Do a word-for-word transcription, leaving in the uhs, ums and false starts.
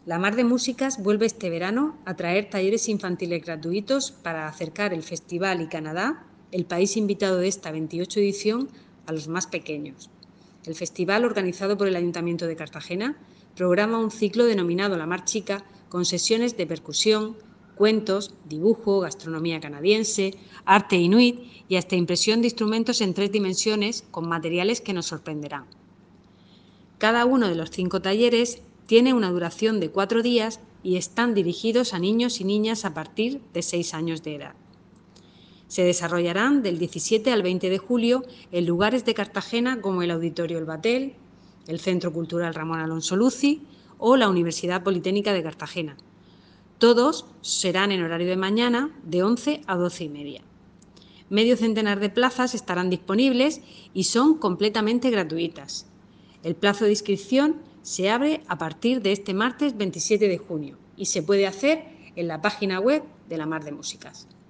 La Mar de Músicas vuelve este verano a traer talleres infantiles gratuitos para acercar el Festival y Canadá, el país invitado de esta veintiocho edición, a los más pequeños. El festival, organizado por el Ayuntamiento de Cartagena, programa un ciclo denominado La Mar Chica, con sesiones de percusión, cuentos, dibujo, gastronomía canadiense, arte inuit y hasta impresión de instrumentos en tres dimensiones con materiales que nos sorprenderán. Cada uno de los cinco talleres tiene una duración de cuatro días y están dirigidos a niños y niñas a partir de seis años de edad. Se desarrollarán del diecisiete al veinte de julio en lugares de Cartagena como el Auditorio El Batel, el Centro Cultural Ramón Alonso Luci o la Universidad Politécnica de Cartagena. Todos serán en horario de mañana de once a doce y media. Medio centenar de plazas estarán disponibles y son completamente gratuitas. El plazo de inscripción se abre a partir de este martes veintisiete de junio y se puede hacer en la página web de la Mar de Músicas.